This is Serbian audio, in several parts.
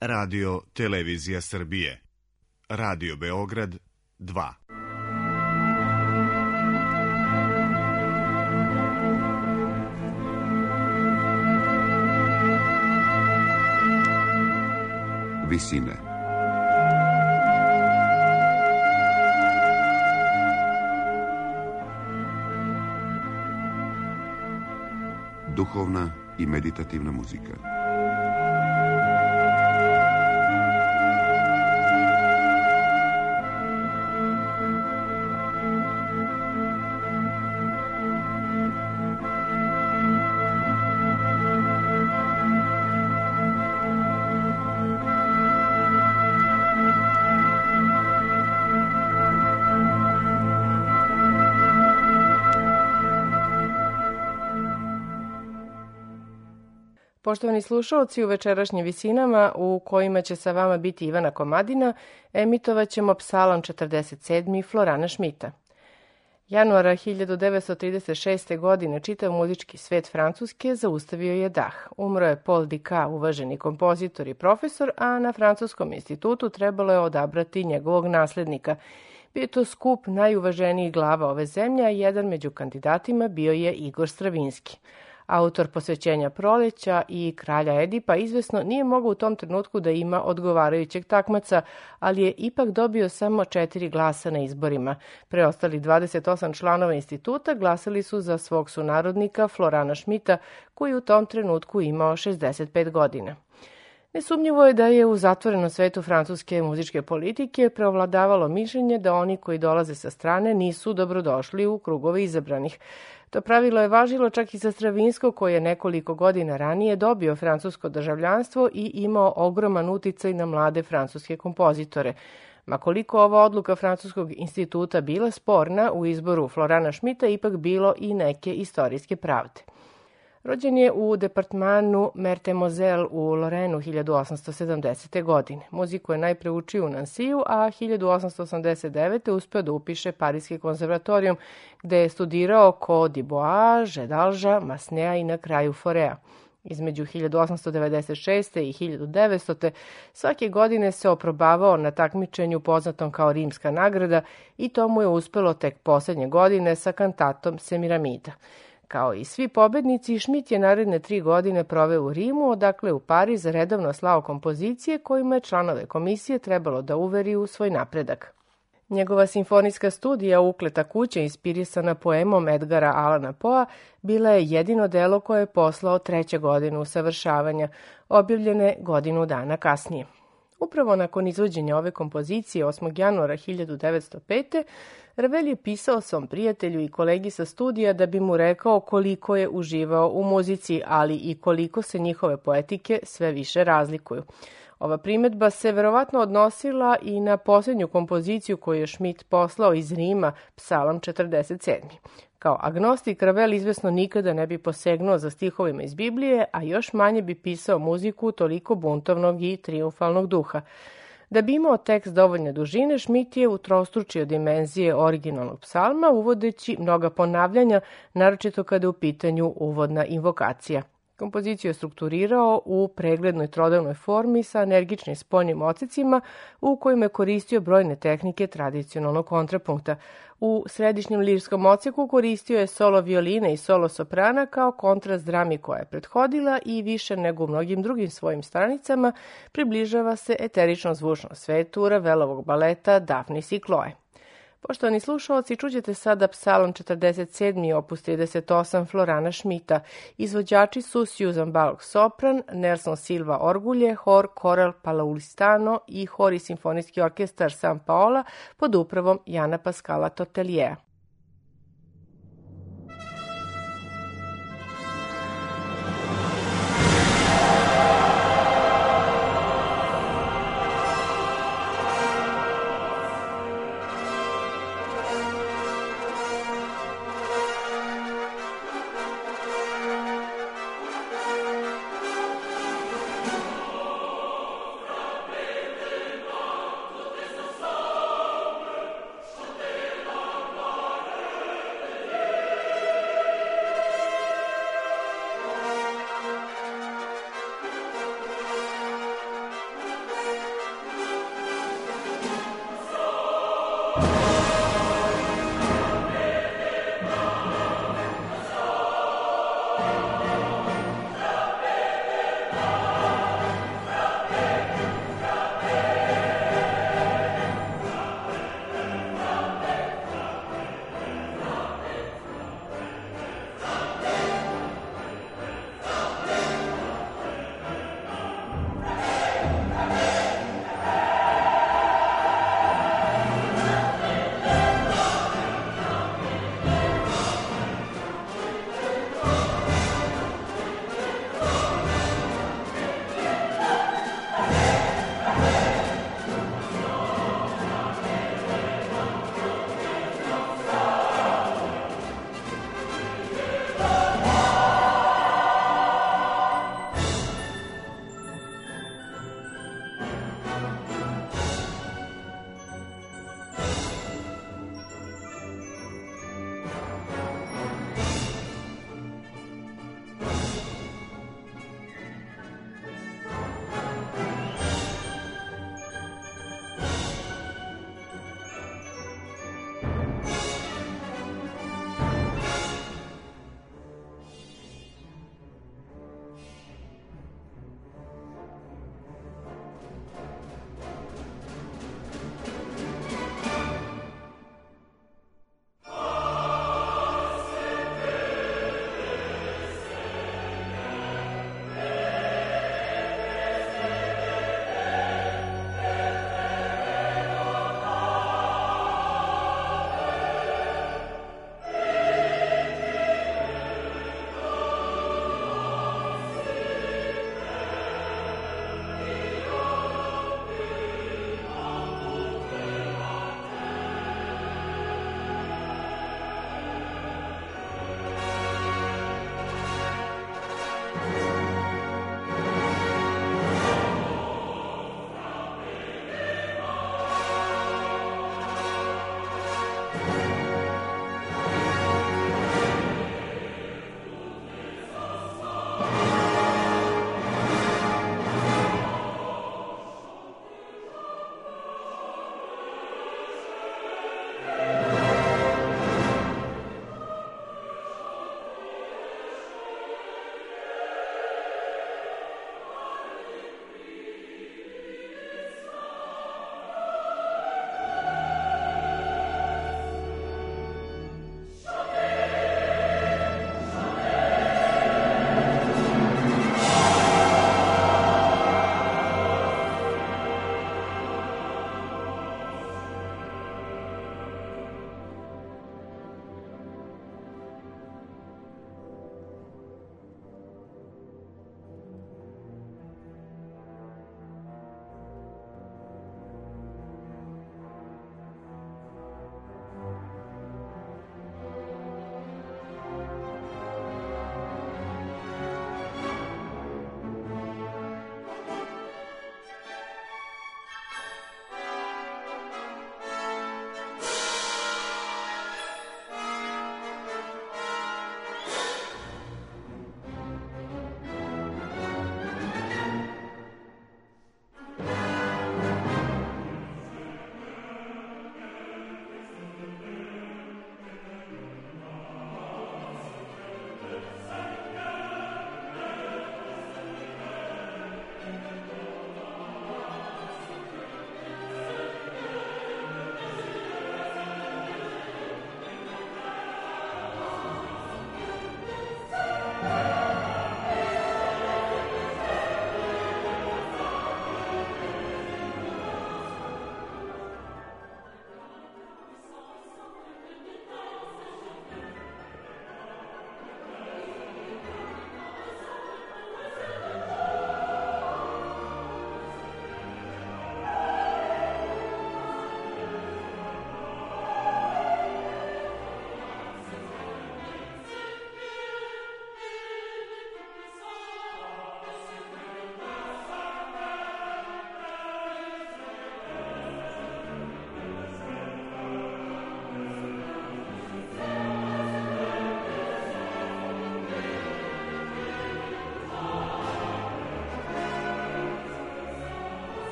Radio Televizija Srbije. Radio Beograd 2. Visine. Duhovna i meditativna muzika. Poštovani slušalci, u večerašnjim visinama u kojima će sa vama biti Ivana Komadina, emitovat ćemo Psalam 47. Florana Šmita. Januara 1936. godine čitav muzički svet Francuske zaustavio je dah. Umro je Paul Dika, uvaženi kompozitor i profesor, a na Francuskom institutu trebalo je odabrati njegovog naslednika. Bio je to skup najuvaženijih glava ove zemlje, a jedan među kandidatima bio je Igor Stravinski. Autor Posvećenja proleća i Kralja Edipa izvesno nije mogao u tom trenutku da ima odgovarajućeg takmaca, ali je ipak dobio samo 4 glasa na izborima. Preostali 28 članova instituta glasali su za svog sunarodnika Florana Šmita, koji u tom trenutku imao 65 godina. Nesumnjivo je da je u zatvorenom svetu francuske muzičke politike preovladavalo mišljenje da oni koji dolaze sa strane nisu dobrodošli u krugove izabranih. To pravilo je važilo čak i za Stravinskog, koji je nekoliko godina ranije dobio francusko državljanstvo i imao ogroman uticaj na mlade francuske kompozitore. Ma koliko ova odluka Francuskog instituta bila sporna, u izboru Florana Šmita ipak bilo i neke istorijske pravde. Rođen je u departmanu Meurthe-et-Moselle u Lorenu 1870. godine. Muziku je najpre učio u Nansiju, a 1889. uspeo da upiše Parijski konzervatorijum, gde je studirao kod Dubois, Gedalža, Masnea i na kraju Forea. Između 1896. i 1900. svake godine se oprobavao na takmičenju poznatom kao Rimska nagrada i to mu je uspelo tek poslednje godine sa kantatom Semiramida. Kao i svi pobednici, Šmit je naredne 3 godine proveo u Rimu, odakle u Pariz redovno slao kompozicije kojima je članove komisije trebalo da uveri u svoj napredak. Njegova simfonijska studija Ukleta kuća, inspirisana poemom Edgara Allana Poea, bila je jedino delo koje je poslao 3. godinu usavršavanja, objavljene godinu dana kasnije. Upravo nakon izvođenja ove kompozicije 8. januara 1905. Ravel je pisao svom prijatelju i kolegi sa studija da bi mu rekao koliko je uživao u muzici, ali i koliko se njihove poetike sve više razlikuju. Ova primedba se verovatno odnosila i na posljednju kompoziciju koju je Šmit poslao iz Rima, Psalam 47. Kao agnostik, Ravel izvesno nikada ne bi posegnuo za stihovima iz Biblije, a još manje bi pisao muziku toliko buntovnog i triumfalnog duha. Da bi imao tekst dovoljne dužine, Šmit je utrostručio dimenzije originalnog psalma, uvodeći mnoga ponavljanja, naročito kada je u pitanju uvodna invokacija. Kompoziciju je strukturirao u preglednoj trodavnoj formi sa energičnim spoljnim odsecima u kojima je koristio brojne tehnike tradicionalnog kontrapunkta. U središnjem lirskom odseku koristio je solo violine i solo soprana kao kontrast drami koja je prethodila i više nego u mnogim drugim svojim stranicama približava se eteričnom zvučnom svetu Ravelovog baleta Daphnis i Chloe. Poštovani slušalci, čućete sada Psalam 47. opus 38 Florana Šmita. Izvođači su Susan Bullock sopran, Nelson Silva orgulje, hor Coral Palaulistano i hor i simfonijski orkestar San Paola pod upravom Jana Pascala Torteliera.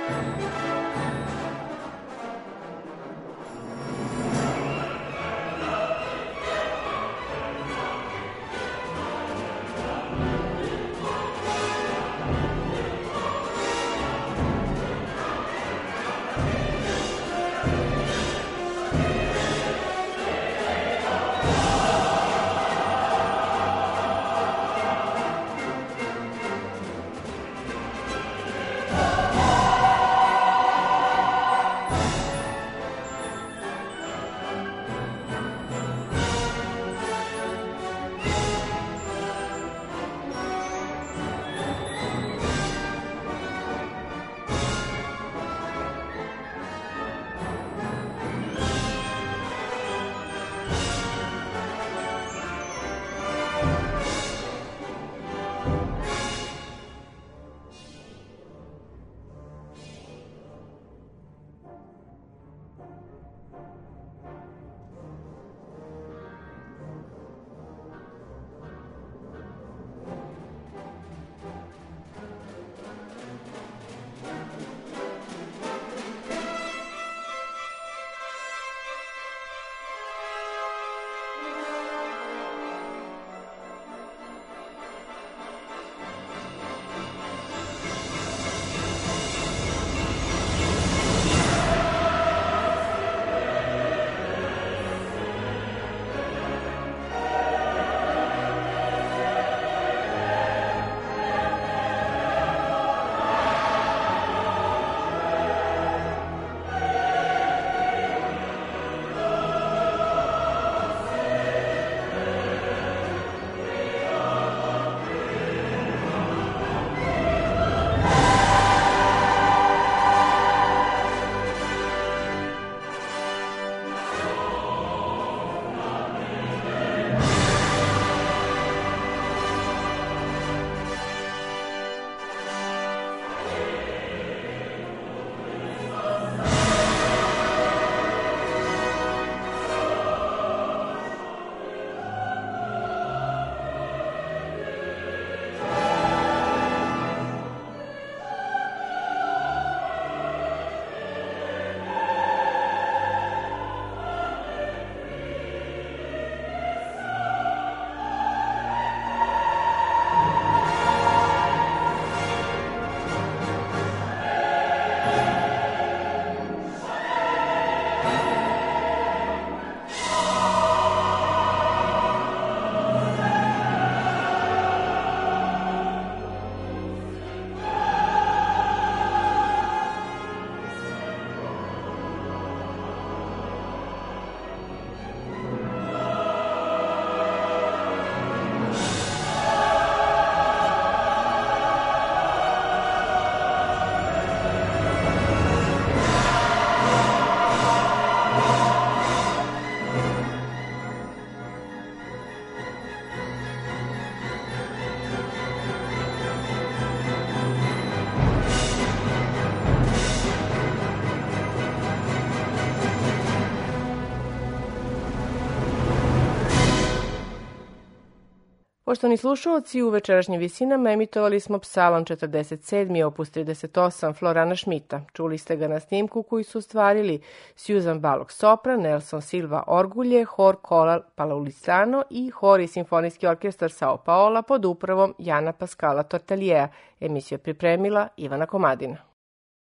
Poštovani slušalci, u večerašnjim visinama emitovali smo Psalam 47. opus 38 Florana Schmidta. Čuli ste ga na snimku koji su ostvarili Susan Balog sopran, Nelson Silva orgulje, hor Coral Palaulisano i hor i simfonijski orkestar Sao Paola pod upravom Jana Pascala Tortaliea. Emisiju je pripremila Ivana Komadina.